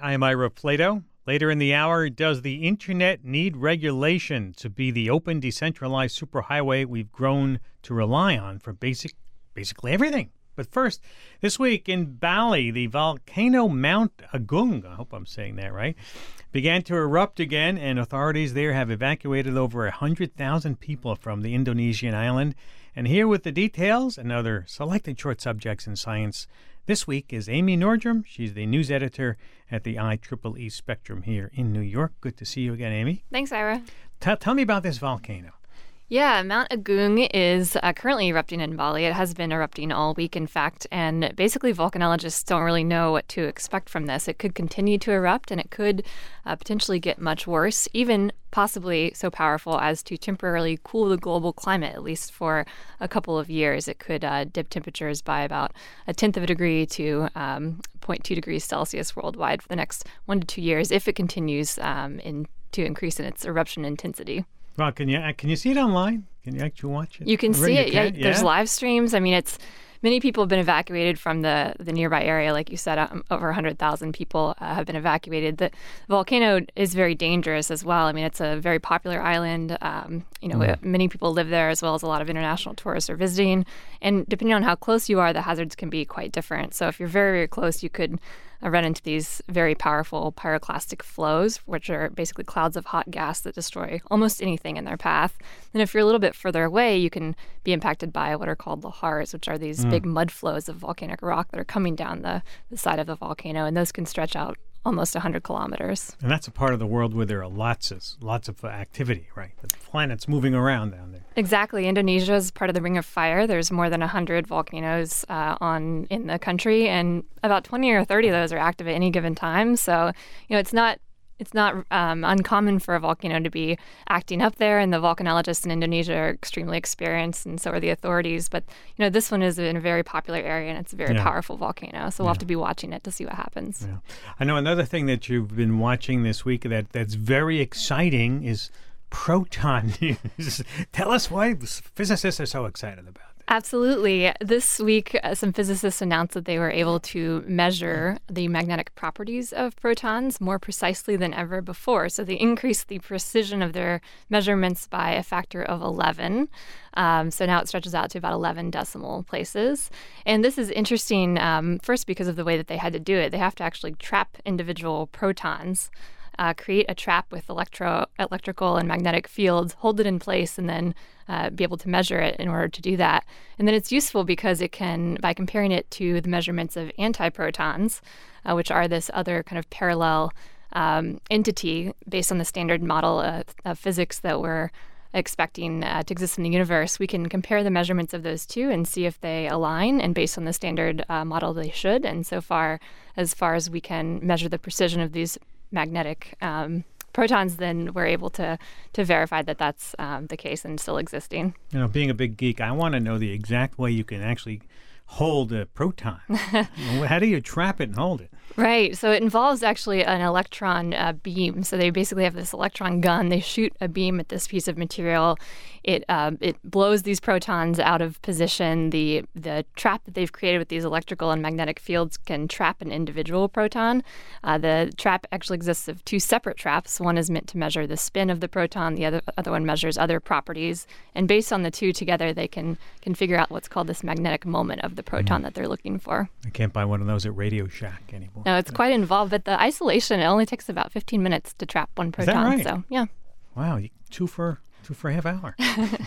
I'm Ira Plato. Later in the hour, does the Internet need regulation to be the open, decentralized superhighway we've grown to rely on for basically everything? But first, this week in Bali, the volcano Mount Agung, I hope I'm saying that right, began to erupt again, and authorities there have evacuated over 100,000 people from the Indonesian island. And here with the details and other selected short subjects in science this week is Amy Nordrum. She's the news editor at the IEEE Spectrum here in New York. Good to see you again, Amy. Thanks, Ira. Tell me about this volcano. Yeah, Mount Agung is currently erupting in Bali. It has been erupting all week, in fact, and basically volcanologists don't really know what to expect from this. It could continue to erupt, and it could potentially get much worse, even possibly so powerful as to temporarily cool the global climate, at least for a couple of years. It could dip temperatures by about 1/10 of a degree to 0.2 degrees Celsius worldwide for the next 1 to 2 years if it continues to increase in its eruption intensity. Well, can you see it online? Can you actually watch it? You can see it. Yeah, there's live streams. I mean, many people have been evacuated from the nearby area. Like you said, over 100,000 people have been evacuated. The volcano is very dangerous as well. I mean, it's a very popular island. Many people live there, as well as a lot of international tourists are visiting. And depending on how close you are, the hazards can be quite different. So if you're very, very close, you could run into these very powerful pyroclastic flows, which are basically clouds of hot gas that destroy almost anything in their path. And if you're a little bit further away, you can be impacted by what are called lahars, which are these big mud flows of volcanic rock that are coming down the side of the volcano, and those can stretch out almost 100 kilometers. And that's a part of the world where there are lots of activity, right? The planet's moving around down there. Exactly. Indonesia is part of the Ring of Fire. There's more than 100 volcanoes in the country, and about 20 or 30 of those are active at any given time. So, it's not uncommon for a volcano to be acting up there, and the volcanologists in Indonesia are extremely experienced, and so are the authorities. But, this one is in a very popular area, and it's a very powerful volcano, so we'll have to be watching it to see what happens. Yeah. I know another thing that you've been watching this week that's very exciting is proton news. Tell us why physicists are so excited about it. Absolutely. This week, some physicists announced that they were able to measure the magnetic properties of protons more precisely than ever before. So they increased the precision of their measurements by a factor of 11. So now it stretches out to about 11 decimal places. And this is interesting, first because of the way that they had to do it. They have to actually trap individual protons, create a trap with electrical and magnetic fields, hold it in place, and then be able to measure it in order to do that. And then it's useful because it can, by comparing it to the measurements of antiprotons, which are this other kind of parallel entity based on the standard model of physics that we're expecting to exist in the universe, we can compare the measurements of those two and see if they align, and based on the standard model, they should. And so far as we can measure the precision of these magnetic protons, then we're able to verify that that's the case and still existing. Being a big geek, I want to know the exact way you can actually hold a proton. How do you trap it and hold it? Right. So it involves actually an electron beam. So they basically have this electron gun. They shoot a beam at this piece of material. It blows these protons out of position. The trap that they've created with these electrical and magnetic fields can trap an individual proton. The trap actually exists of two separate traps. One is meant to measure the spin of the proton. The other one measures other properties. And based on the two together, they can figure out what's called this magnetic moment of the proton that they're looking for. I can't buy one of those at Radio Shack anymore. No, it's quite involved, but the isolation, it only takes about 15 minutes to trap one proton. Is that right? So, yeah. Wow, two for a half hour.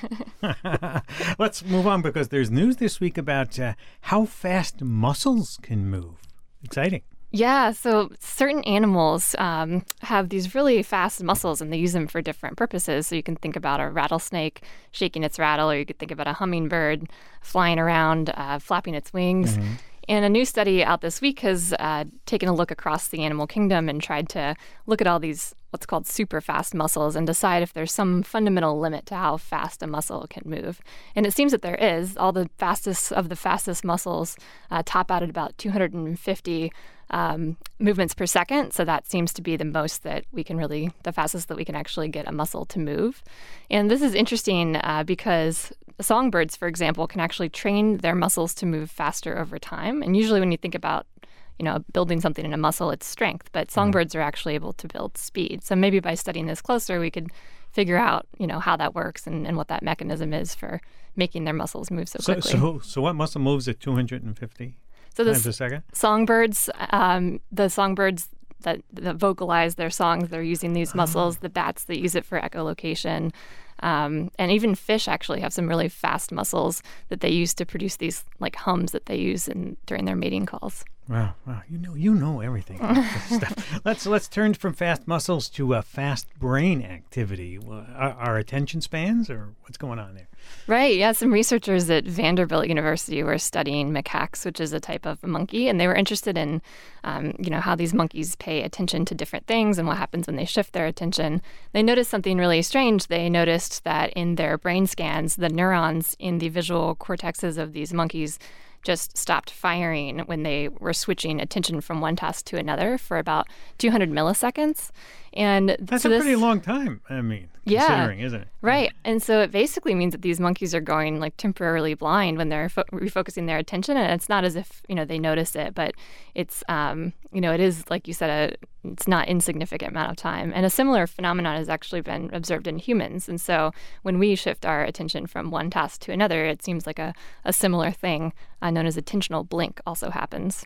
Let's move on, because there's news this week about how fast mussels can move. Exciting. Yeah, so certain animals have these really fast muscles, and they use them for different purposes. So you can think about a rattlesnake shaking its rattle, or you could think about a hummingbird flying around, flapping its wings. Mm-hmm. And a new study out this week has taken a look across the animal kingdom and tried to look at all these what's called super fast mussels and decide if there's some fundamental limit to how fast a mussel can move. And it seems that there is. All the fastest of the fastest mussels top out at about 250 movements per second. So that seems to be the fastest that we can actually get a mussel to move. And this is interesting because songbirds, for example, can actually train their muscles to move faster over time. And usually when you think about building something in a muscle, it's strength. But songbirds are actually able to build speed. So maybe by studying this closer, we could figure out, how that works and what that mechanism is for making their muscles move so quickly. So what muscle moves at 250 times a second? Songbirds, the songbirds that vocalize their songs, they're using these muscles. The bats, that use it for echolocation. And even fish actually have some really fast muscles that they use to produce these like hums that they use during their mating calls. Wow. You know everything about this stuff. Let's turn from fast muscles to fast brain activity. Our attention spans, or what's going on there? Right. Yeah. Some researchers at Vanderbilt University were studying macaques, which is a type of monkey, and they were interested in, how these monkeys pay attention to different things and what happens when they shift their attention. They noticed something really strange. They noticed that in their brain scans, the neurons in the visual cortexes of these monkeys just stopped firing when they were switching attention from one task to another for about 200 milliseconds. And that's a pretty long time, considering, isn't it? Right. And so it basically means that these monkeys are going like temporarily blind when they're refocusing their attention. And it's not as if, they notice it, but it's, it is, like you said, it's not insignificant amount of time. And a similar phenomenon has actually been observed in humans. And so when we shift our attention from one task to another, it seems like a similar thing known as attentional blink also happens.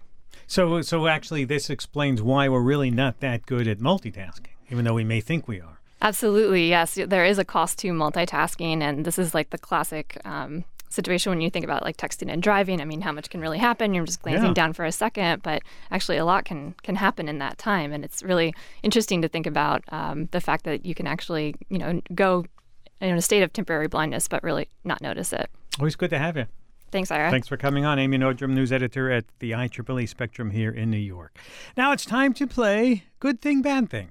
So actually this explains why we're really not that good at multitasking, even though we may think we are. Absolutely, yes. There is a cost to multitasking, and this is like the classic situation when you think about like texting and driving. I mean, how much can really happen? You're just glancing down for a second, but actually a lot can happen in that time. And it's really interesting to think about the fact that you can actually, go in a state of temporary blindness, but really not notice it. Always good to have you. Thanks, Ira. Thanks for coming on. Amy Nordrum, news editor at the IEEE Spectrum here in New York. Now it's time to play Good Thing, Bad Thing.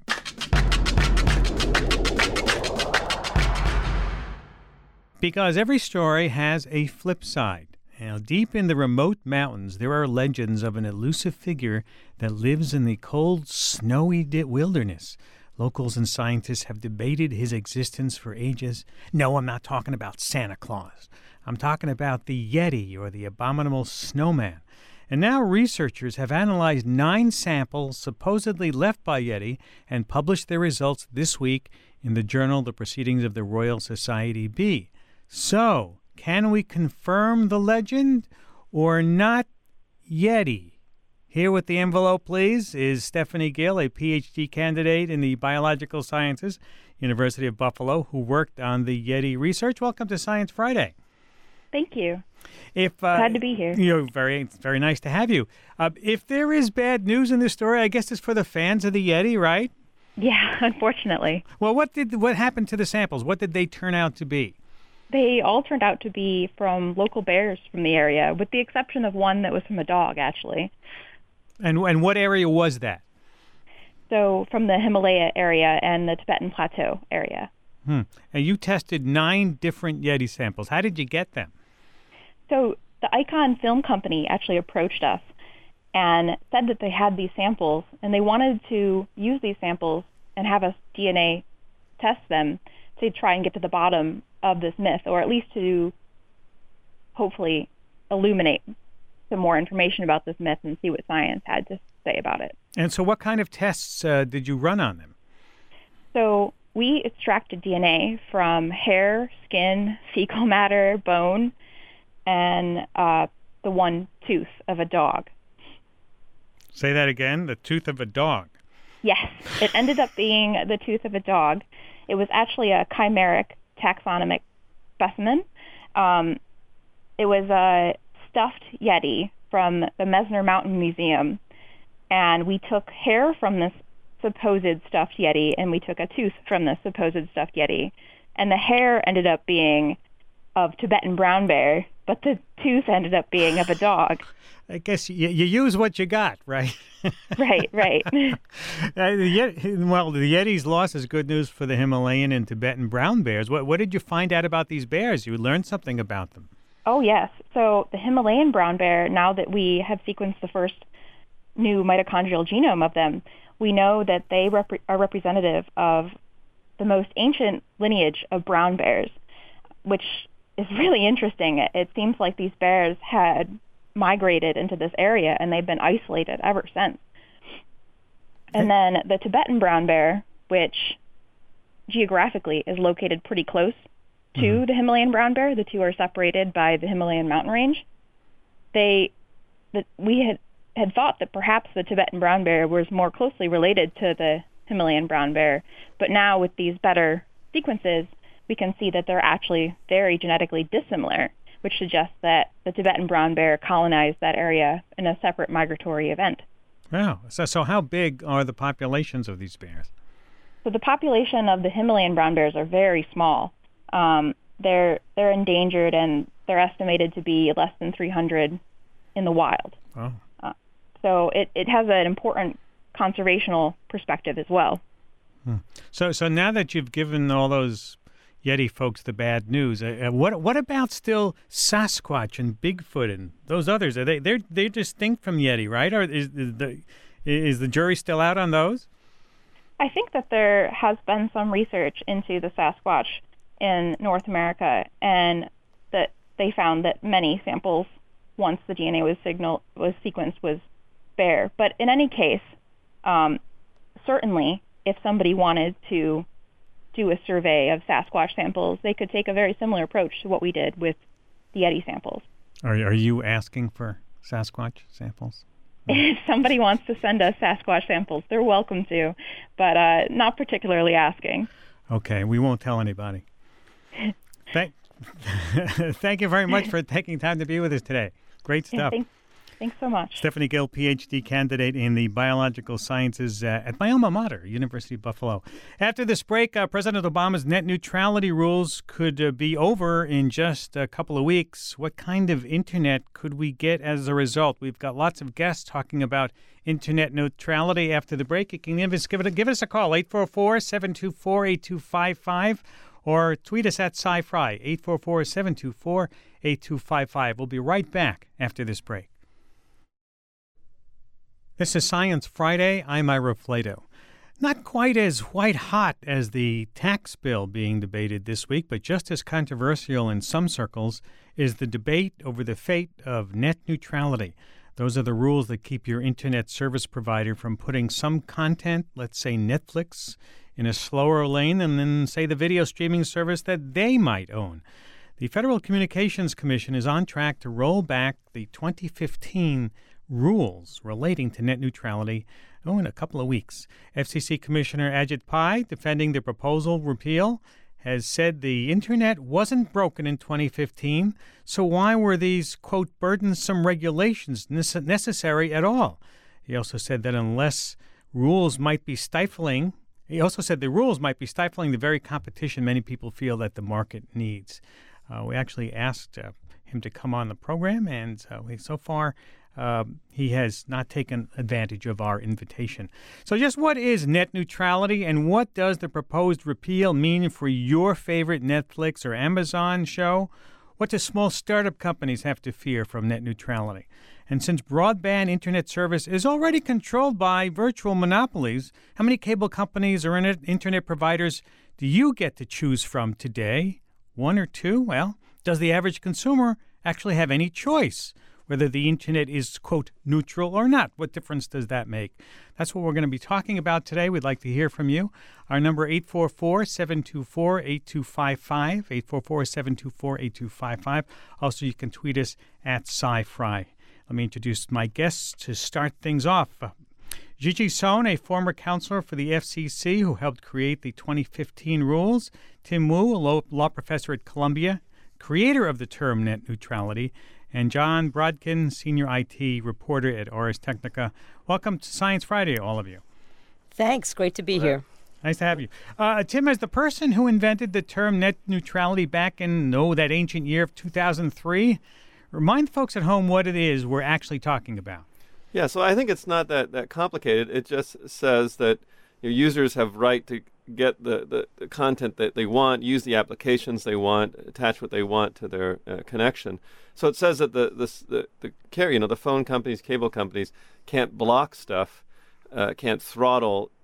Because every story has a flip side. Now, deep in the remote mountains, there are legends of an elusive figure that lives in the cold, snowy wilderness. Locals and scientists have debated his existence for ages. No, I'm not talking about Santa Claus. I'm talking about the Yeti, or the abominable snowman. And now researchers have analyzed 9 samples supposedly left by Yeti and published their results this week in the journal The Proceedings of the Royal Society B. So, can we confirm the legend or not Yeti? Here with the envelope, please, is Stephanie Gill, a Ph.D. candidate in the biological sciences, University of Buffalo, who worked on the Yeti research. Welcome to Science Friday. Thank you. Glad to be here. Very, very nice to have you. If there is bad news in this story, I guess it's for the fans of the Yeti, right? Yeah, unfortunately. Well, what happened to the samples? What did they turn out to be? They all turned out to be from local bears from the area, with the exception of one that was from a dog, actually. And what area was that? So from the Himalaya area and the Tibetan Plateau area. And you tested 9 different Yeti samples. How did you get them? So the Icon Film Company actually approached us and said that they had these samples, and they wanted to use these samples and have us DNA test them to try and get to the bottom of this myth, or at least to hopefully illuminate some more information about this myth and see what science had to say about it. And so what kind of tests did you run on them? So we extracted DNA from hair, skin, fecal matter, bone, and the one tooth of a dog. Say that again, the tooth of a dog. Yes, it ended up being the tooth of a dog. It was actually a chimeric taxonomic specimen. It was a stuffed Yeti from the Messner Mountain Museum, and we took hair from this supposed stuffed Yeti, and we took a tooth from the supposed stuffed Yeti, and the hair ended up being of Tibetan brown bear, but the tooth ended up being of a dog. I guess you use what you got, right? Right. The Yeti's loss is good news for the Himalayan and Tibetan brown bears. What did you find out about these bears? You learned something about them. Oh, yes. So the Himalayan brown bear, now that we have sequenced the first new mitochondrial genome of them, we know that they are representative of the most ancient lineage of brown bears, which is really interesting. It seems like these bears had migrated into this area, and they've been isolated ever since. And then the Tibetan brown bear, which geographically is located pretty close to the Himalayan brown bear, the two are separated by the Himalayan mountain range. We had thought that perhaps the Tibetan brown bear was more closely related to the Himalayan brown bear, but now with these better sequences, we can see that they're actually very genetically dissimilar, which suggests that the Tibetan brown bear colonized that area in a separate migratory event. Wow. So how big are the populations of these bears? So the population of the Himalayan brown bears are very small. They're endangered, and they're estimated to be less than 300 in the wild. Oh. So it has an important conservational perspective as well. So now that you've given all those Yeti folks the bad news, what about still Sasquatch and Bigfoot and those others? Are they're distinct from Yeti, right? Or is the jury still out on those? I think that there has been some research into the Sasquatch in North America, and that they found that many samples, once the DNA was sequenced, was bear. But in any case, certainly, if somebody wanted to do a survey of Sasquatch samples, they could take a very similar approach to what we did with the Yeti samples. Are you asking for Sasquatch samples? If somebody wants to send us Sasquatch samples, they're welcome to, but not particularly asking. Okay, we won't tell anybody. Thank you very much for taking time to be with us today. Great stuff. Yeah, thanks so much. Stephanie Gill, PhD candidate in the biological sciences at my alma mater, University of Buffalo. After this break, President Obama's net neutrality rules could be over in just a couple of weeks. What kind of internet could we get as a result? We've got lots of guests talking about internet neutrality after the break. You can give us a call, 844-724-8255, or tweet us at SciFri, 844-724-8255. We'll be right back after this break. This is Science Friday. I'm Ira Flato. Not quite as white-hot as the tax bill being debated this week, but just as controversial in some circles is the debate over the fate of net neutrality. Those are the rules that keep your internet service provider from putting some content, let's say Netflix, in a slower lane than, say, the video streaming service that they might own. The Federal Communications Commission is on track to roll back the 2015 rules relating to net neutrality in a couple of weeks. FCC Commissioner Ajit Pai, defending the proposal repeal, has said the internet wasn't broken in 2015, so why were these, quote, burdensome regulations necessary at all? He also said that the rules might be stifling the very competition many people feel that the market needs. We actually asked him to come on the program, and so far he has not taken advantage of our invitation. So just what is net neutrality, and what does the proposed repeal mean for your favorite Netflix or Amazon show? What do small startup companies have to fear from net neutrality? And since broadband internet service is already controlled by virtual monopolies, how many cable companies or internet providers do you get to choose from today? One or two? Well, does the average consumer actually have any choice whether the internet is, quote, neutral or not? What difference does that make? That's what we're going to be talking about today. We'd like to hear from you. Our number, 844-724-8255, 844-724-8255. Also, you can tweet us at SciFri. Let me introduce my guests to start things off. Gigi Sohn, a former counselor for the FCC who helped create the 2015 rules. Tim Wu, a law professor at Columbia, creator of the term net neutrality. And John Brodkin, senior IT reporter at Ars Technica. Welcome to Science Friday, all of you. Thanks. Great to be here. Nice to have you. Tim, as the person who invented the term net neutrality back in, that ancient year of 2003, remind folks at home what it is we're actually talking about. Yeah, so I think it's not that complicated. It just says that your users have right to get the content that they want, use the applications they want, attach what they want to their connection. So it says that the phone companies, cable companies can't block stuff, can't throttle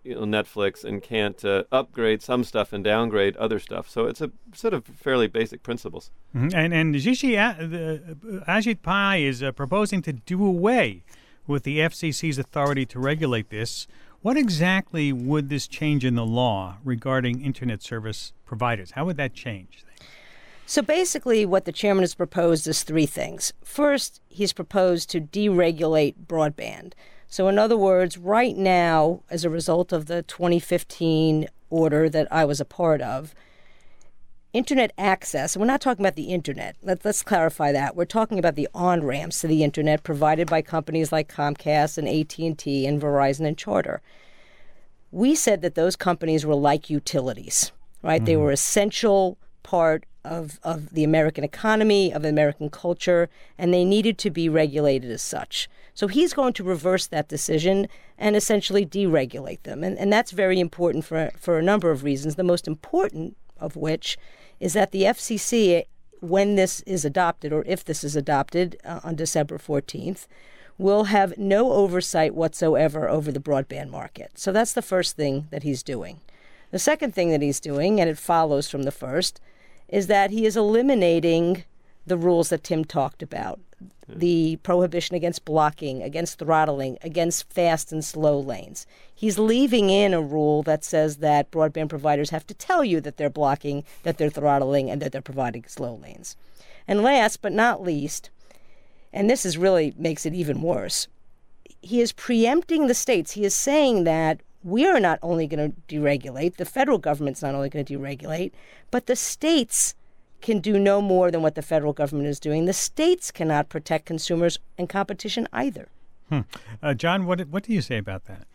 Netflix and can't upgrade some stuff and downgrade other stuff. So it's a sort of fairly basic principles. Mm-hmm. And Ajit Pai is proposing to do away with the FCC's authority to regulate this. What exactly would this change in the law regarding Internet service providers? How would that change? So basically what the chairman has proposed is three things. First, he's proposed to deregulate broadband. So in other words, right now, as a result of the 2015 order that I was a part of, Internet access, and we're not talking about the Internet. Let's clarify that. We're talking about the on-ramps to the Internet provided by companies like Comcast and AT&T and Verizon and Charter. We said that those companies were like utilities, right? Mm-hmm. They were essential part of the American economy, of the American culture, and they needed to be regulated as such. So he's going to reverse that decision and essentially deregulate them. And that's very important for a number of reasons, the most important of which is that the FCC, when this is adopted, or if this is adopted on December 14th, will have no oversight whatsoever over the broadband market. So that's the first thing that he's doing. The second thing that he's doing, and it follows from the first, is that he is eliminating the rules that Tim talked about, the prohibition against blocking, against throttling, against fast and slow lanes. He's leaving in a rule that says that broadband providers have to tell you that they're blocking, that they're throttling, and that they're providing slow lanes. And last but not least, and this is really makes it even worse, he is preempting the states. He is saying that we are not only going to deregulate, the federal government's not only going to deregulate, but the states can do no more than what the federal government is doing. The states cannot protect consumers and competition either. John, what do you say about that?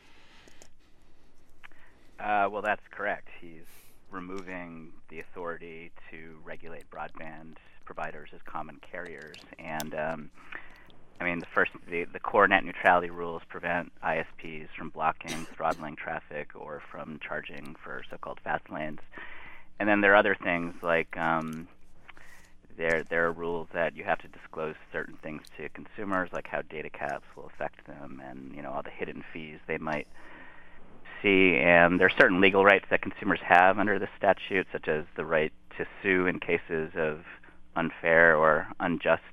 Well, that's correct. He's removing the authority to regulate broadband providers as common carriers. And, the core net neutrality rules prevent ISPs from blocking, throttling traffic, or from charging for so-called fast lanes. And then there are other things like there are rules that you have to disclose certain things to consumers, like how data caps will affect them, and all the hidden fees they might see. And there are certain legal rights that consumers have under the statute, such as the right to sue in cases of unfair or unjust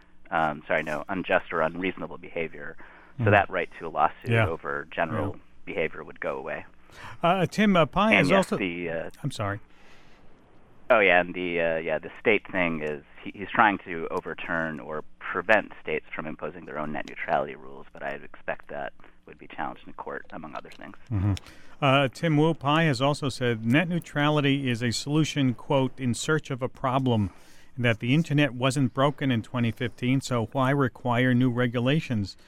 or unreasonable behavior. So that right to a lawsuit over general behavior would go away. Tim, Pai and is yes, also... I'm sorry. Oh, yeah, and the state thing is he's trying to overturn or prevent states from imposing their own net neutrality rules, but I'd expect that would be challenged in court, among other things. Mm-hmm. Tim Wu, Pai has also said net neutrality is a solution, quote, in search of a problem, and that the Internet wasn't broken in 2015, so why require new regulations?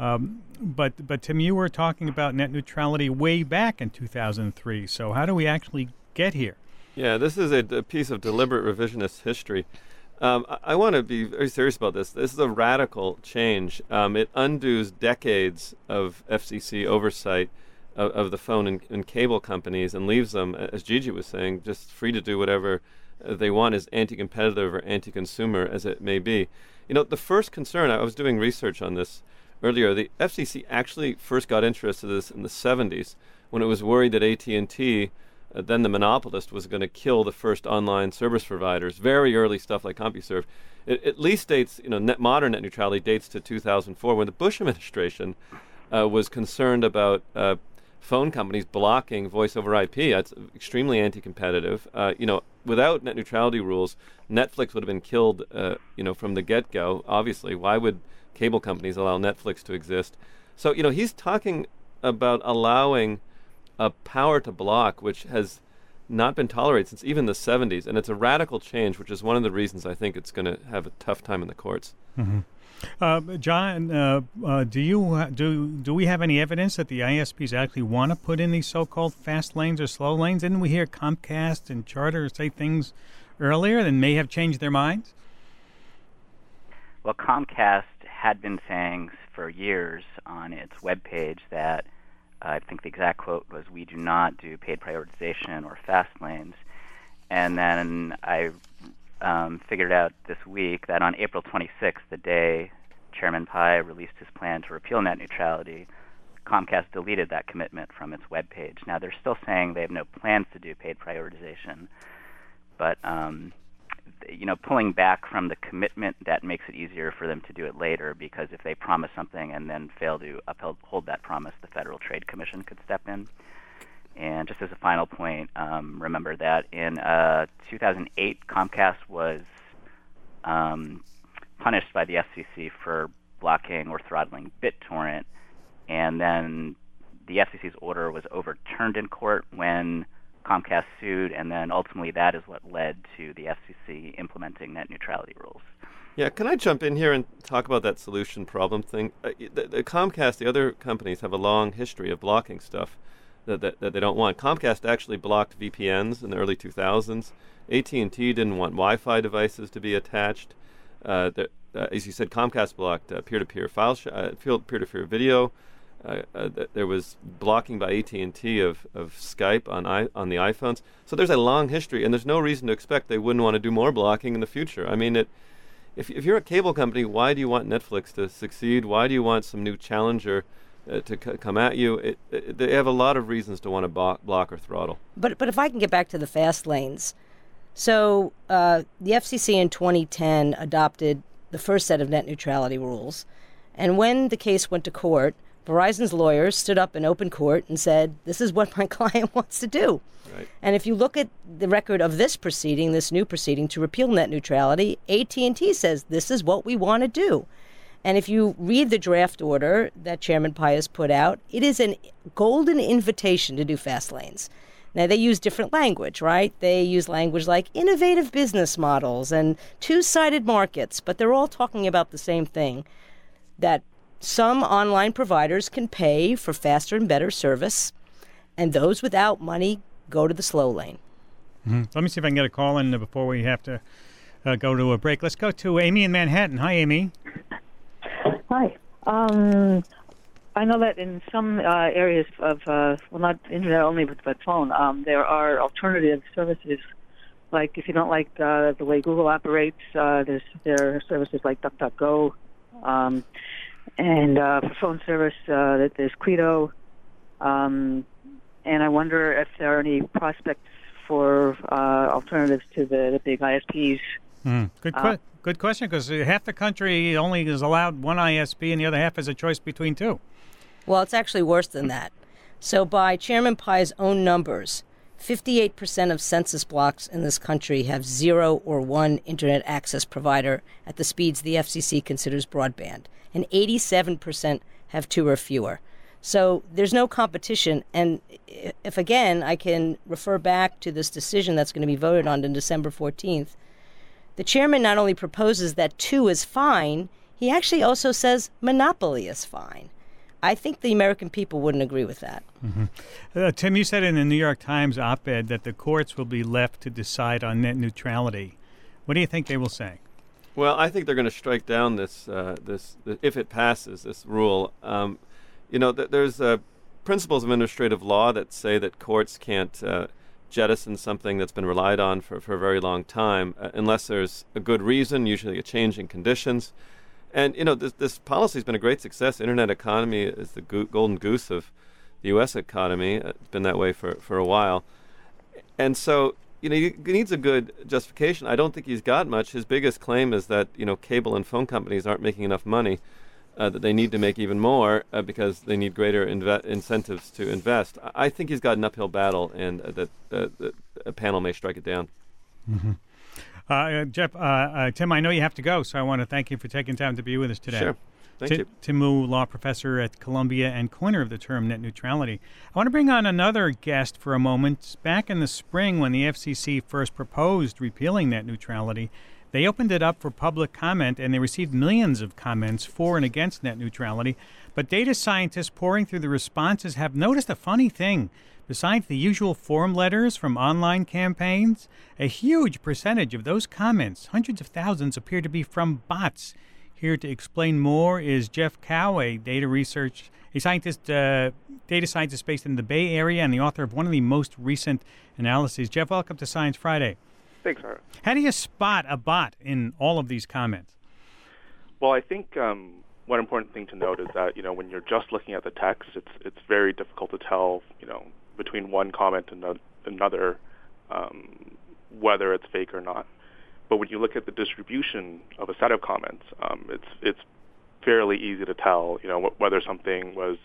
But Tim, you were talking about net neutrality way back in 2003, so how do we actually get here? Yeah, this is a piece of deliberate revisionist history. I want to be very serious about this. This is a radical change. It undoes decades of FCC oversight of the phone and cable companies and leaves them, as Gigi was saying, just free to do whatever they want, as anti-competitive or anti-consumer as it may be. The first concern, I was doing research on this earlier, the FCC actually first got interested in this in the 70s when it was worried that AT&T, then the monopolist, was going to kill the first online service providers. Very early stuff like CompuServe. It at least dates, modern net neutrality dates to 2004 when the Bush administration was concerned about phone companies blocking voice over IP. That's extremely anti-competitive. Without net neutrality rules, Netflix would have been killed, from the get-go. Obviously, why would cable companies allow Netflix to exist? So, he's talking about allowing a power to block, which has not been tolerated since even the 70s, and it's a radical change, which is one of the reasons I think it's going to have a tough time in the courts. Mm-hmm. John, do we have any evidence that the ISPs actually want to put in these so-called fast lanes or slow lanes? Didn't we hear Comcast and Charter say things earlier that may have changed their minds? Well, Comcast had been saying for years on its webpage that I think the exact quote was, "We do not do paid prioritization or fast lanes." And then I figured out this week that on April 26th, the day Chairman Pai released his plan to repeal net neutrality, Comcast deleted that commitment from its webpage. Now, they're still saying they have no plans to do paid prioritization, but pulling back from the commitment, that makes it easier for them to do it later, because if they promise something and then fail to uphold that promise, the Federal Trade Commission could step in. And just as a final point, remember that in 2008, Comcast was punished by the FCC for blocking or throttling BitTorrent, and then the FCC's order was overturned in court when Comcast sued, and then ultimately that is what led to the FCC implementing net neutrality rules. Yeah, can I jump in here and talk about that solution problem thing? The Comcast, the other companies have a long history of blocking stuff that they don't want. Comcast actually blocked VPNs in the early 2000s. AT&T didn't want Wi-Fi devices to be attached. As you said, Comcast blocked peer-to-peer peer-to-peer video. There was blocking by AT&T of Skype on the iPhones. So there's a long history, and there's no reason to expect they wouldn't want to do more blocking in the future. I mean, if you're a cable company, why do you want Netflix to succeed? Why do you want some new challenger to come at you? They have a lot of reasons to want to block or throttle. But if I can get back to the fast lanes. So the FCC in 2010 adopted the first set of net neutrality rules. And when the case went to court, Verizon's lawyers stood up in open court and said, this is what my client wants to do. Right. And if you look at the record of this proceeding, this new proceeding to repeal net neutrality, AT&T says this is what we want to do. And if you read the draft order that Chairman Pai has put out, it is a golden invitation to do fast lanes. Now, they use different language, right? They use language like innovative business models and two-sided markets, but they're all talking about the same thing, that some online providers can pay for faster and better service, and those without money go to the slow lane. Mm-hmm. Let me see if I can get a call in before we have to go to a break. Let's go to Amy in Manhattan. Hi, Amy. Hi. I know that in some areas of, not internet only, but phone, there are alternative services. Like if you don't like the way Google operates, there are services like DuckDuckGo. And for phone service, there's Credo. And I wonder if there are any prospects for alternatives to the big ISPs. Good question, because half the country only is allowed one ISP and the other half has a choice between two. Well, it's actually worse than that. So by Chairman Pai's own numbers, 58% of census blocks in this country have 0 or 1 internet access provider at the speeds the FCC considers broadband, and 87% have 2 or fewer. So there's no competition, and if, again, I can refer back to this decision that's going to be voted on December 14th, the chairman not only proposes that 2 is fine, he actually also says monopoly is fine. I think the American people wouldn't agree with that. Mm-hmm. Tim, you said in the New York Times op-ed that the courts will be left to decide on net neutrality. What do you think they will say? Well, I think they're going to strike down this if it passes, this rule. There's principles of administrative law that say that courts can't jettison something that's been relied on for a very long time unless there's a good reason, usually a change in conditions. And, this policy has been a great success. Internet economy is the golden goose of the U.S. economy. It's been that way for a while. And so, he needs a good justification. I don't think he's got much. His biggest claim is that, cable and phone companies aren't making enough money, that they need to make even more because they need greater incentives to invest. I think he's got an uphill battle, and that a panel may strike it down. Mm-hmm. Jeff, Tim, I know you have to go, so I want to thank you for taking time to be with us today. Sure. Thank you. Tim Wu, law professor at Columbia and coiner of the term net neutrality. I want to bring on another guest for a moment. Back in the spring, when the FCC first proposed repealing net neutrality, they opened it up for public comment, and they received millions of comments for and against net neutrality. But data scientists pouring through the responses have noticed a funny thing. Besides the usual form letters from online campaigns, a huge percentage of those comments, hundreds of thousands, appear to be from bots. Here to explain more is Jeff Kao, a data scientist based in the Bay Area and the author of one of the most recent analyses. Jeff, welcome to Science Friday. Thanks, Art. How do you spot a bot in all of these comments? Well, I think one important thing to note is that, when you're just looking at the text, it's very difficult to tell, between one comment and another, whether it's fake or not. But when you look at the distribution of a set of comments, it's fairly easy to tell, whether something was,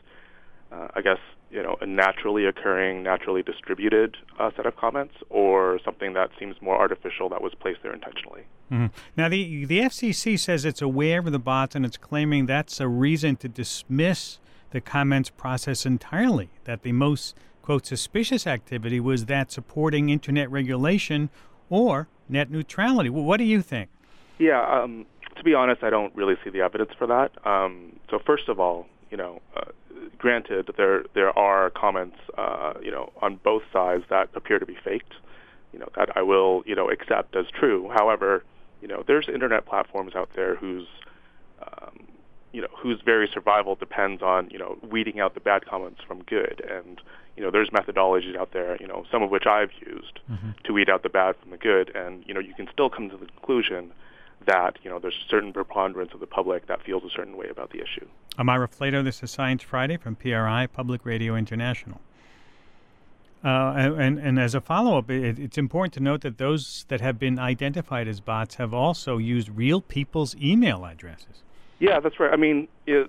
a naturally occurring, naturally distributed set of comments, or something that seems more artificial that was placed there intentionally. Mm-hmm. Now, the FCC says it's aware of the bots, and it's claiming that's a reason to dismiss the comments process entirely, that the most, quote, suspicious activity was that supporting Internet regulation or net neutrality. Well, what do you think? Yeah, to be honest, I don't really see the evidence for that. So first of all, granted, there are comments, on both sides that appear to be faked, that I will, accept as true. However, there's internet platforms out there whose very survival depends on, weeding out the bad comments from good. And, there's methodologies out there, some of which I've used to weed out the bad from the good. And, you can still come to the conclusion that, there's a certain preponderance of the public that feels a certain way about the issue. I'm Ira Flato. This is Science Friday from PRI, Public Radio International. And as a follow-up, it's important to note that those that have been identified as bots have also used real people's email addresses. Yeah, that's right. I mean,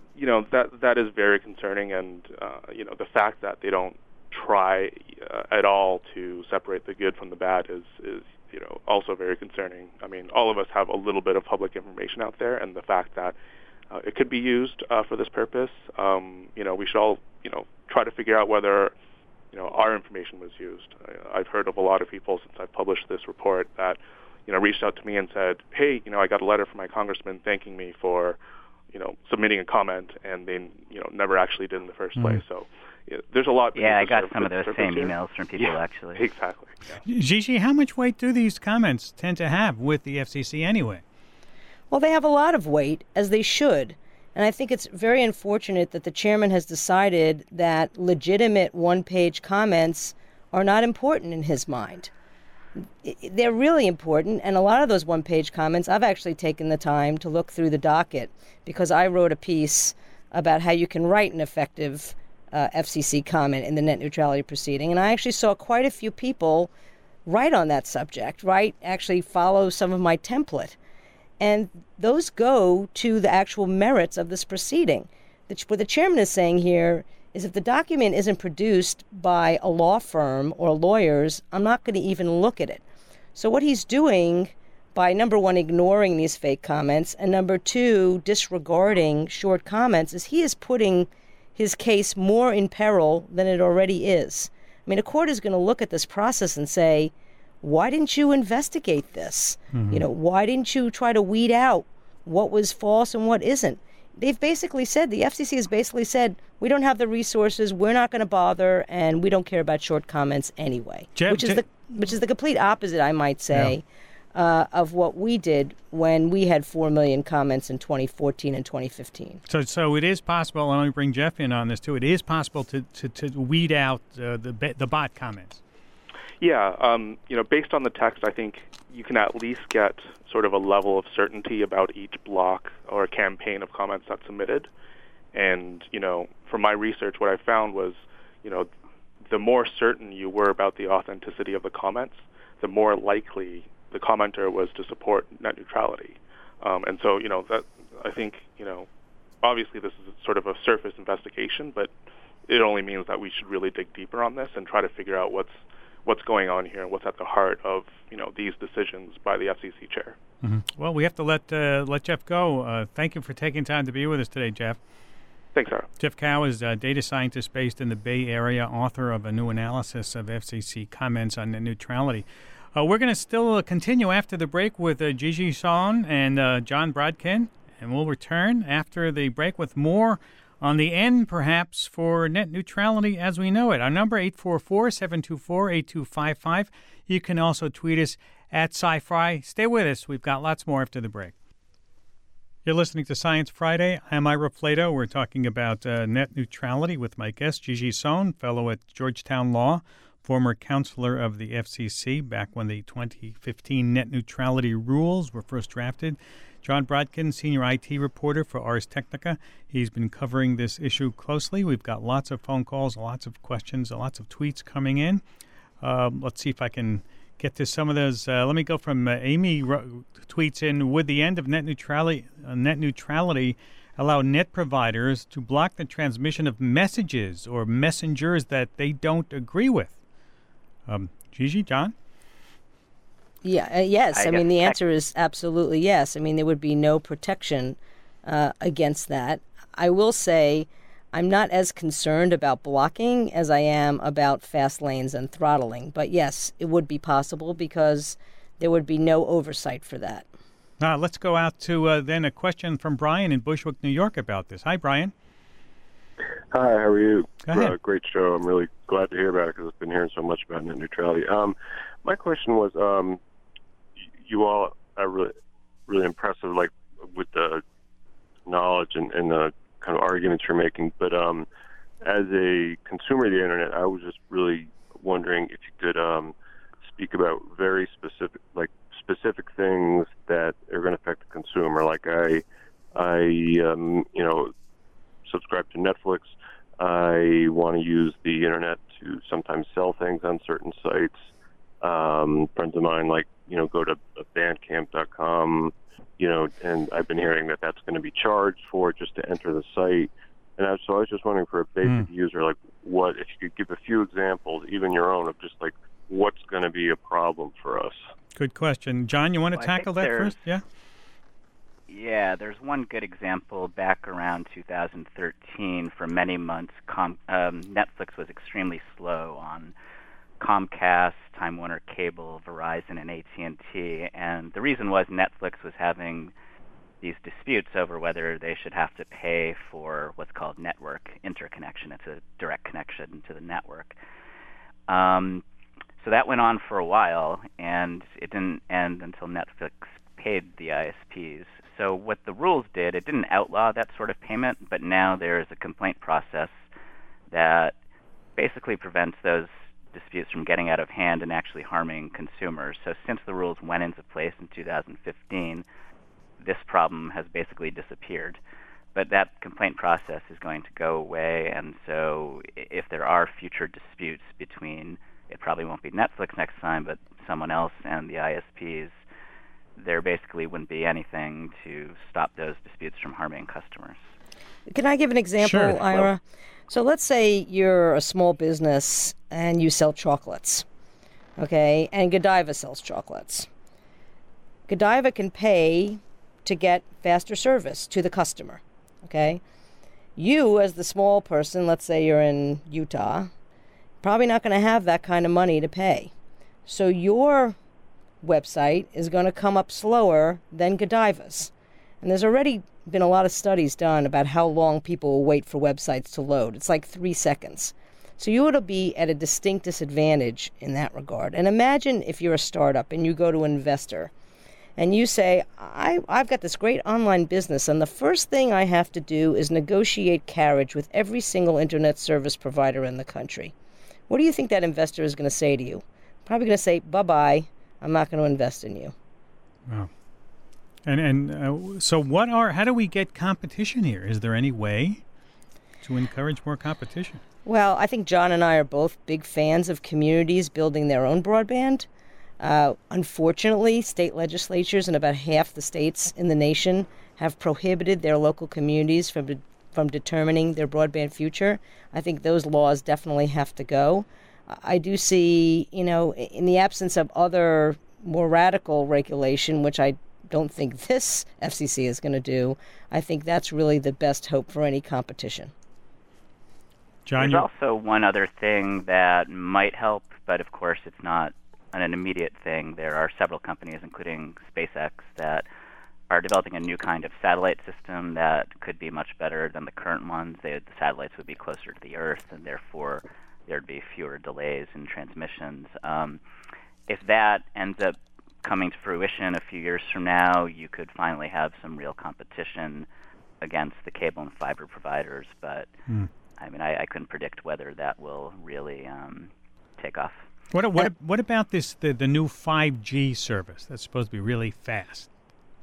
that is very concerning, and the fact that they don't try at all to separate the good from the bad is also very concerning. I mean, all of us have a little bit of public information out there, and the fact that it could be used for this purpose, we should all try to figure out whether our information was used. I've heard of a lot of people since I've published this report that reached out to me and said, hey, I got a letter from my congressman thanking me for submitting a comment, and they never actually did in the first place. So there's a lot. Yeah, I got some of those same emails from people actually. Exactly. Yeah. Gigi, how much weight do these comments tend to have with the FCC anyway? Well, they have a lot of weight, as they should. And I think it's very unfortunate that the chairman has decided that legitimate one-page comments are not important in his mind. They're really important, and a lot of those one-page comments, I've actually taken the time to look through the docket because I wrote a piece about how you can write an effective FCC comment in the net neutrality proceeding, and I actually saw quite a few people write on that subject, actually follow some of my template. And those go to the actual merits of this proceeding. What the chairman is saying here is if the document isn't produced by a law firm or lawyers, I'm not going to even look at it. So what he's doing by, number one, ignoring these fake comments, and number two, disregarding short comments, is he is putting his case more in peril than it already is. I mean, a court is going to look at this process and say, why didn't you investigate this? Why didn't you try to weed out what was false and what isn't? They've basically said, the FCC has basically said, we don't have the resources, we're not going to bother, and we don't care about short comments anyway. Which is the complete opposite, I might say, of what we did when we had 4 million comments in 2014 and 2015. So it is possible, and let me bring Jeff in on this too, it is possible to weed out the bot comments. Yeah, based on the text, I think you can at least get sort of a level of certainty about each block or campaign of comments that's submitted. And, from my research, what I found was, the more certain you were about the authenticity of the comments, the more likely the commenter was to support net neutrality. And so, that I think, obviously this is sort of a surface investigation, but it only means that we should really dig deeper on this and try to figure out what's going on here and what's at the heart of these decisions by the FCC chair. Mm-hmm. Well, we have to let Jeff go. Thank you for taking time to be with us today, Jeff. Thanks, Sarah. Jeff Cao is a data scientist based in the Bay Area, author of a new analysis of FCC comments on net neutrality. We're going to still continue after the break with Gigi Sohn and John Brodkin, and we'll return after the break with more on the end, perhaps, for net neutrality as we know it. Our number, 844-724-8255. You can also tweet us at SciFri. Stay with us. We've got lots more after the break. You're listening to Science Friday. I'm Ira Flato. We're talking about net neutrality with my guest, Gigi Sohn, fellow at Georgetown Law, former counselor of the FCC back when the 2015 net neutrality rules were first drafted. John Brodkin, senior IT reporter for Ars Technica. He's been covering this issue closely. We've got lots of phone calls, lots of questions, lots of tweets coming in. Let's see if I can get to some of those. Let me go from Amy tweets in, would the end of net neutrality allow net providers to block the transmission of messages or messengers that they don't agree with? Gigi, John? Yeah, yes. I mean, the answer is absolutely yes. I mean, there would be no protection against that. I will say I'm not as concerned about blocking as I am about fast lanes and throttling. But yes, it would be possible because there would be no oversight for that. Let's go out to then a question from Brian in Bushwick, New York about this. Hi, Brian. Hi, how are you? Go ahead. Great show. I'm really glad to hear about it because I've been hearing so much about net neutrality. My question was, you all are really impressive, like with the knowledge and the kind of arguments you're making. But as a consumer of the internet, I was just really wondering if you could speak about very specific things that are going to affect the consumer. Like I subscribe to Netflix. I want to use the internet to sometimes sell things on certain sites. Friends of mine go to bandcamp.com, and I've been hearing that that's going to be charged for just to enter the site. And so I was just wondering for a basic user, like what, if you could give a few examples, even your own, of just like what's going to be a problem for us. Good question. John, you want to tackle that first? Yeah. Yeah, there's one good example back around 2013. For many months, Netflix was extremely slow on Comcast, Time Warner Cable, Verizon, and AT&T. And the reason was Netflix was having these disputes over whether they should have to pay for what's called network interconnection. It's a direct connection to the network. So that went on for a while, and it didn't end until Netflix paid the ISPs. So what the rules did, it didn't outlaw that sort of payment, but now there is a complaint process that basically prevents those disputes from getting out of hand and actually harming consumers. So since the rules went into place in 2015, this problem has basically disappeared. But that complaint process is going to go away, and so if there are future disputes between, it probably won't be Netflix next time, but someone else and the ISPs, there basically wouldn't be anything to stop those disputes from harming customers. Can I give an example, Sure. Ira? Well, so let's say you're a small business and you sell chocolates, okay? And Godiva sells chocolates. Godiva can pay to get faster service to the customer, okay? You, as the small person, let's say you're in Utah, probably not going to have that kind of money to pay. So your website is going to come up slower than Godiva's. And there's already been a lot of studies done about how long people will wait for websites to load. It's like 3 seconds. So you would be at a distinct disadvantage in that regard. And imagine if you're a startup and you go to an investor and you say, I've got this great online business, and the first thing I have to do is negotiate carriage with every single internet service provider in the country. What do you think that investor is going to say to you? Probably going to say, bye-bye, I'm not going to invest in you. Wow. So how do we get competition here? Is there any way to encourage more competition? Well, I think John and I are both big fans of communities building their own broadband. Unfortunately, state legislatures in about half the states in the nation have prohibited their local communities from determining their broadband future. I think those laws definitely have to go. I do see, in the absence of other more radical regulation, which I don't think this FCC is going to do, I think that's really the best hope for any competition. John, there's also one other thing that might help, but of course it's not an immediate thing. There are several companies, including SpaceX, that are developing a new kind of satellite system that could be much better than the current ones. The satellites would be closer to the Earth, and therefore there'd be fewer delays in transmissions. If that ends up coming to fruition a few years from now, you could finally have some real competition against the cable and fiber providers. But I mean, I couldn't predict whether that will really take off. What about this the new 5G service that's supposed to be really fast?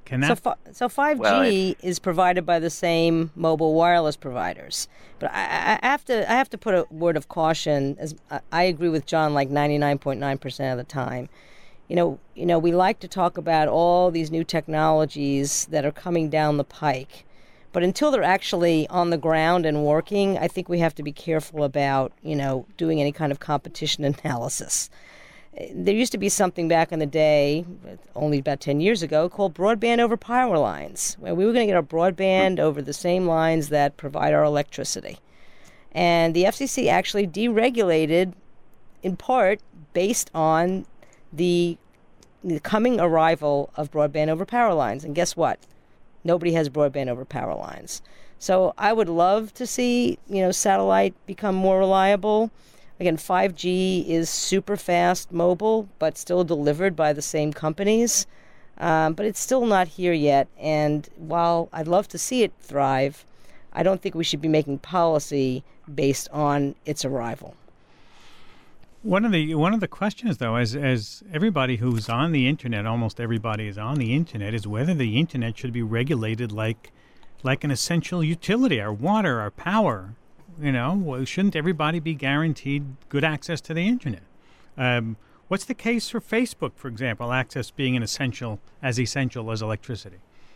Can that? So 5G is provided by the same mobile wireless providers. But I have to put a word of caution. As I agree with John, like 99.9% of the time. You know, we like to talk about all these new technologies that are coming down the pike. But until they're actually on the ground and working, I think we have to be careful about, doing any kind of competition analysis. There used to be something back in the day, only about 10 years ago, called broadband over power lines, where we were going to get our broadband over the same lines that provide our electricity. And the FCC actually deregulated, in part, based on the coming arrival of broadband over power lines. And guess what? Nobody has broadband over power lines. So I would love to see, satellite become more reliable. Again, 5G is super fast mobile, but still delivered by the same companies. But it's still not here yet. And while I'd love to see it thrive, I don't think we should be making policy based on its arrival. One of the questions, though, as everybody who's on the internet, almost everybody is on the internet, is whether the internet should be regulated like an essential utility, our water, our power. Shouldn't everybody be guaranteed good access to the internet? What's the case for Facebook, for example, access being as essential as electricity?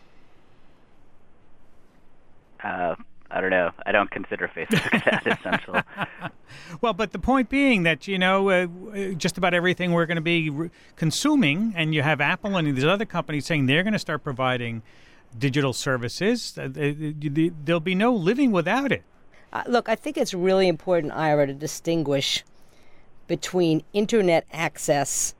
I don't know. I don't consider Facebook that essential. Well, but the point being that, just about everything we're going to be consuming, and you have Apple and these other companies saying they're going to start providing digital services, there'll be no living without it. Look, I think it's really important, Ira, to distinguish between internet access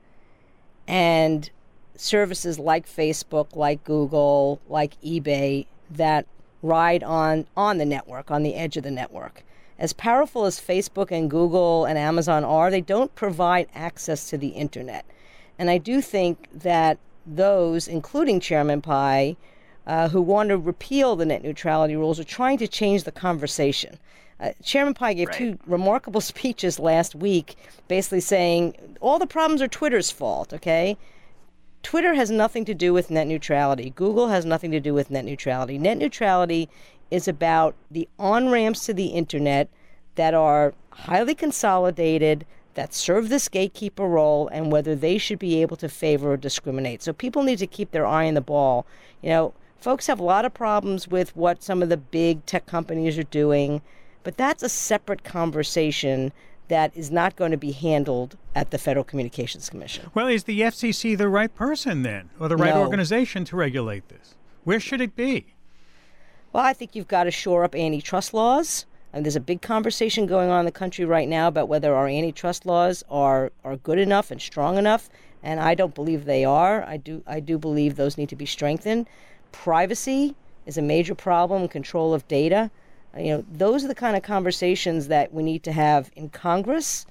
and services like Facebook, like Google, like eBay that ride on the network, on the edge of the network. As powerful as Facebook and Google and Amazon are, they don't provide access to the internet. And I do think that those, including Chairman Pai, who want to repeal the net neutrality rules, are trying to change the conversation. Chairman Pai gave two remarkable speeches last week, basically saying all the problems are Twitter's fault, okay? Twitter has nothing to do with net neutrality. Google has nothing to do with net neutrality. Net neutrality is about the on-ramps to the internet that are highly consolidated, that serve this gatekeeper role, and whether they should be able to favor or discriminate. So people need to keep their eye on the ball. Folks have a lot of problems with what some of the big tech companies are doing, but that's a separate conversation that is not going to be handled at the Federal Communications Commission. Well, is the FCC the right person then, or the right organization to regulate this? Where should it be? Well, I think you've got to shore up antitrust laws. And there's a big conversation going on in the country right now about whether our antitrust laws are good enough and strong enough, and I don't believe they are. I do believe those need to be strengthened. Privacy is a major problem, control of data. Those are the kind of conversations that we need to have in Congress,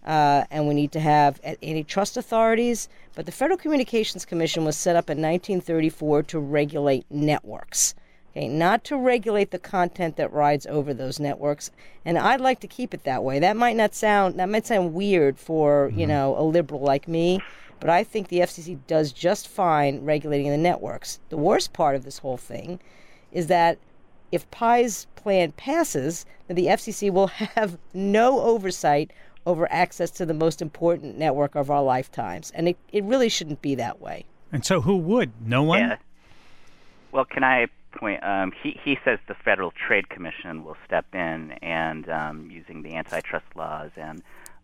and we need to have at antitrust authorities. But the Federal Communications Commission was set up in 1934 to regulate networks, okay, not to regulate the content that rides over those networks. And I'd like to keep it that way. That might sound weird for a liberal like me, but I think the FCC does just fine regulating the networks. The worst part of this whole thing is that if Pai's plan passes, then the FCC will have no oversight over access to the most important network of our lifetimes. And it really shouldn't be that way. And so who would? No one? Yeah. Well, can I point? He says the Federal Trade Commission will step in and using the antitrust laws and,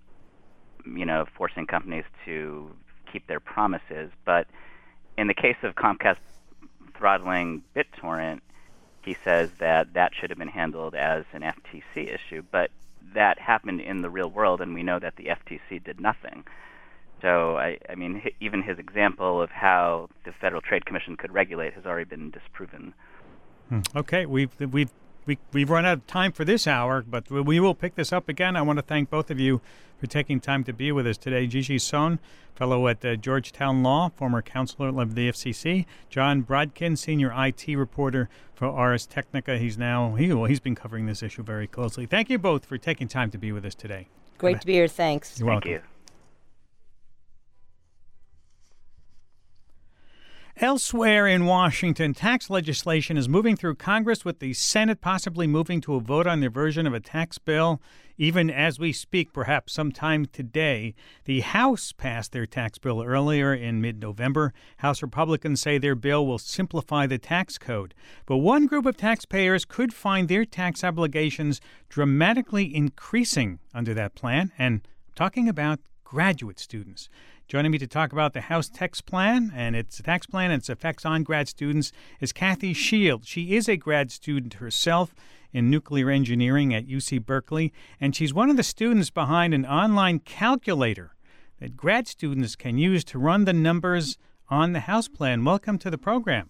forcing companies to keep their promises. But in the case of Comcast throttling BitTorrent, he says that should have been handled as an FTC issue, but that happened in the real world, and we know that the FTC did nothing. So, I mean, even his example of how the Federal Trade Commission could regulate has already been disproven. Okay, we've run out of time for this hour, but we will pick this up again. I want to thank both of you for taking time to be with us today. Gigi Sohn, fellow at Georgetown Law, former counselor of the FCC. John Brodkin, senior IT reporter for Ars Technica. He's been covering this issue very closely. Thank you both for taking time to be with us today. Great to be here. Thanks. You're welcome. Thank you. Elsewhere in Washington, tax legislation is moving through Congress, with the Senate possibly moving to a vote on their version of a tax bill. Even as we speak, perhaps sometime today, the House passed their tax bill earlier in mid-November. House Republicans say their bill will simplify the tax code. But one group of taxpayers could find their tax obligations dramatically increasing under that plan, and I'm talking about graduate students. Joining me to talk about the House tax plan and its effects on grad students is Kathy Shield. She is a grad student herself in nuclear engineering at UC Berkeley, and she's one of the students behind an online calculator that grad students can use to run the numbers on the House plan. Welcome to the program.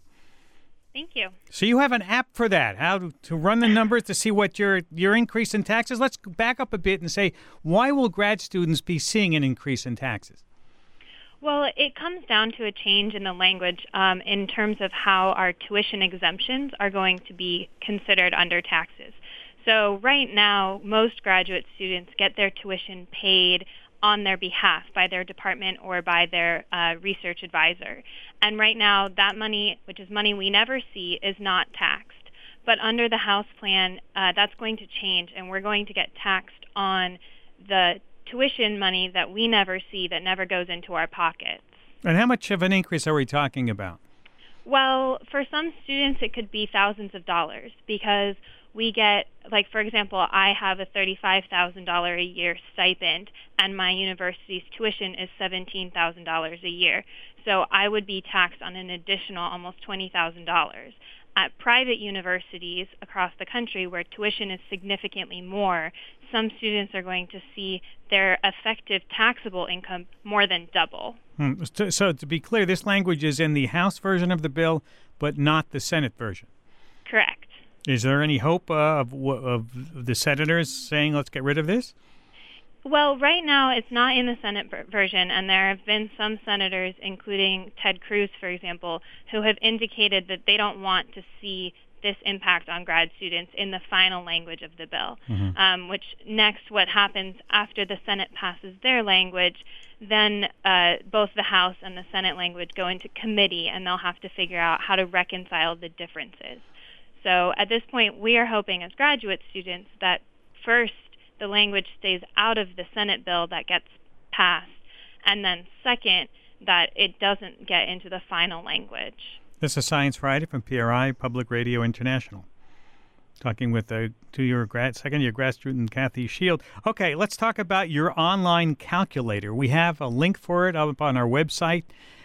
Thank you. So you have an app for that, how to run the numbers to see what your increase in taxes. Let's back up a bit and say, why will grad students be seeing an increase in taxes? Well, it comes down to a change in the language in terms of how our tuition exemptions are going to be considered under taxes. So right now, most graduate students get their tuition paid on their behalf by their department or by their research advisor. And right now, that money, which is money we never see, is not taxed. But under the House plan, that's going to change, and we're going to get taxed on the tuition money that we never see, that never goes into our pockets. And how much of an increase are we talking about? Well, for some students, it could be thousands of dollars, because we get, like, for example, I have a $35,000 a year stipend, and my university's tuition is $17,000 a year. So I would be taxed on an additional almost $20,000. At private universities across the country, where tuition is significantly more, some students are going to see their effective taxable income more than double. So to be clear, this language is in the House version of the bill, but not the Senate version. Correct. Is there any hope of the senators saying, let's get rid of this? Well, right now it's not in the Senate version, and there have been some senators, including Ted Cruz, for example, who have indicated that they don't want to see this impact on grad students in the final language of the bill. Which next, what happens after the Senate passes their language, then both the House and the Senate language go into committee, and they'll have to figure out how to reconcile the differences. So at this point, we are hoping as graduate students that first, the language stays out of the Senate bill that gets passed, and then second, that it doesn't get into the final language. This is Science Friday from PRI, Public Radio International. Talking with second-year grad student Kathy Shield. Okay, let's talk about your online calculator. We have a link for it up on our website.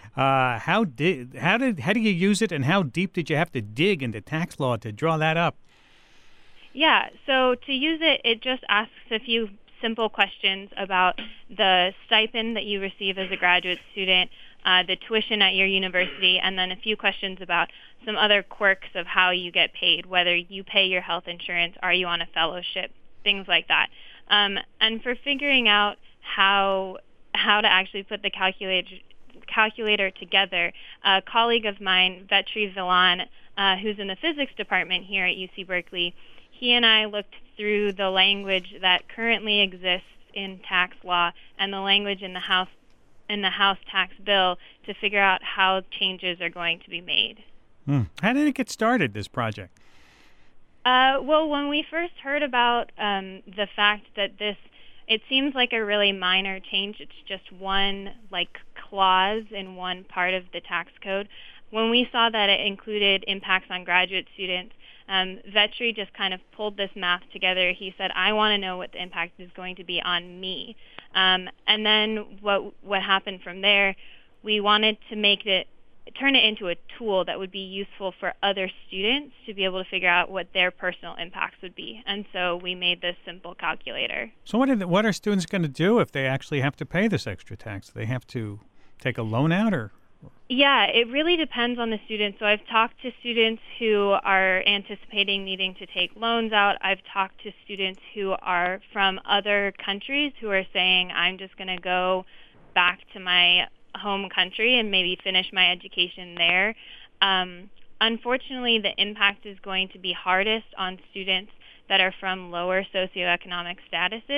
How do you use it, and how deep did you have to dig into tax law to draw that up? Yeah, so to use it, it just asks a few simple questions about the stipend that you receive as a graduate student, the tuition at your university, and then a few questions about some other quirks of how you get paid, whether you pay your health insurance, are you on a fellowship, things like that. And for figuring out how to actually put the calculator together, a colleague of mine, Vetri Villan, who's in the physics department here at UC Berkeley, he and I looked through the language that currently exists in tax law and the language in the House tax bill to figure out how changes are going to be made. How did it get started, this project? Well, when we first heard about the fact that it seems like a really minor change. It's just one clause in one part of the tax code. When we saw that it included impacts on graduate students, Vetri just kind of pulled this math together. He said, I want to know what the impact is going to be on me. And then what happened from there, we wanted to turn it into a tool that would be useful for other students to be able to figure out what their personal impacts would be. And so we made this simple calculator. So what are students going to do if they actually have to pay this extra tax? Do they have to take a loan out or? Yeah, it really depends on the student. So I've talked to students who are anticipating needing to take loans out. I've talked to students who are from other countries who are saying, I'm just going to go back to my home country and maybe finish my education there. Unfortunately, the impact is going to be hardest on students that are from lower socioeconomic statuses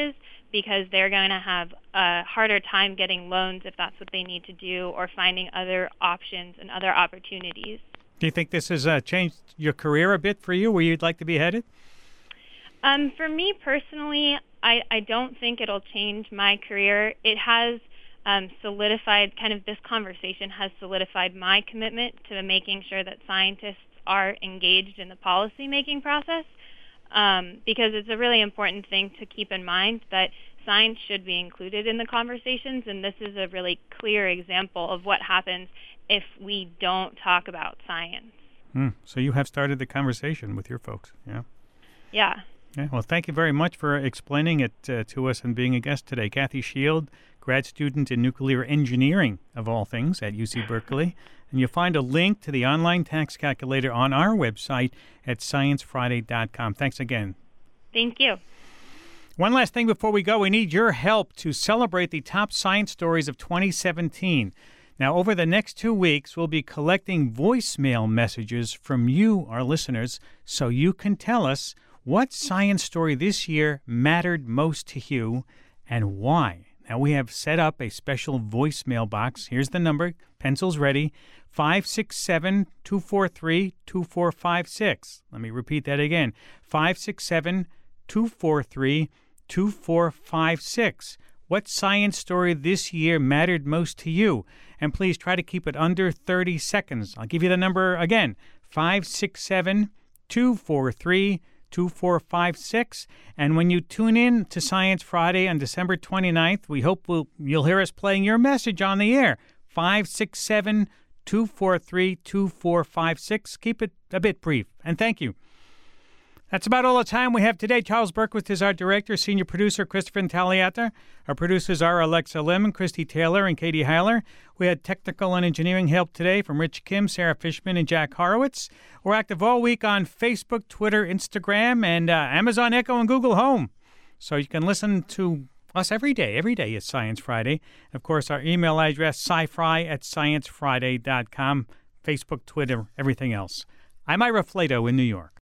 because they're going to have a harder time getting loans if that's what they need to do, or finding other options and other opportunities. Do you think this has changed your career a bit for you, where you'd like to be headed? For me personally, I don't think it'll change my career. It has solidified, kind of this conversation has solidified my commitment to making sure that scientists are engaged in the policy-making process, because it's a really important thing to keep in mind that science should be included in the conversations, and this is a really clear example of what happens if we don't talk about science. So you have started the conversation with your folks, yeah? Yeah. Yeah, well, thank you very much for explaining it to us and being a guest today. Kathy Shield, grad student in nuclear engineering, of all things, at UC Berkeley. And you'll find a link to the online tax calculator on our website at sciencefriday.com. Thanks again. Thank you. One last thing before we go. We need your help to celebrate the top science stories of 2017. Now, over the next 2 weeks, we'll be collecting voicemail messages from you, our listeners, so you can tell us what science story this year mattered most to you and why. Now, we have set up a special voicemail box. Here's the number. Pencils ready. 567-243-2456. Let me repeat that again. 567-243-2456. What science story this year mattered most to you? And please try to keep it under 30 seconds. I'll give you the number again. 567-243-2456. And when you tune in to Science Friday on December 29th, we hope you'll hear us playing your message on the air. 567-243-2456. Keep it a bit brief. And thank you. That's about all the time we have today. Charles Berkowitz is our director. Senior producer Christopher Intagliata. Our producers are Alexa Lim, Christy Taylor, and Katie Heiler. We had technical and engineering help today from Rich Kim, Sarah Fishman, and Jack Horowitz. We're active all week on Facebook, Twitter, Instagram, and Amazon Echo and Google Home. So you can listen to us every day. Every day is Science Friday. Of course, our email address, scifry@sciencefriday.com, Facebook, Twitter, everything else. I'm Ira Flato in New York.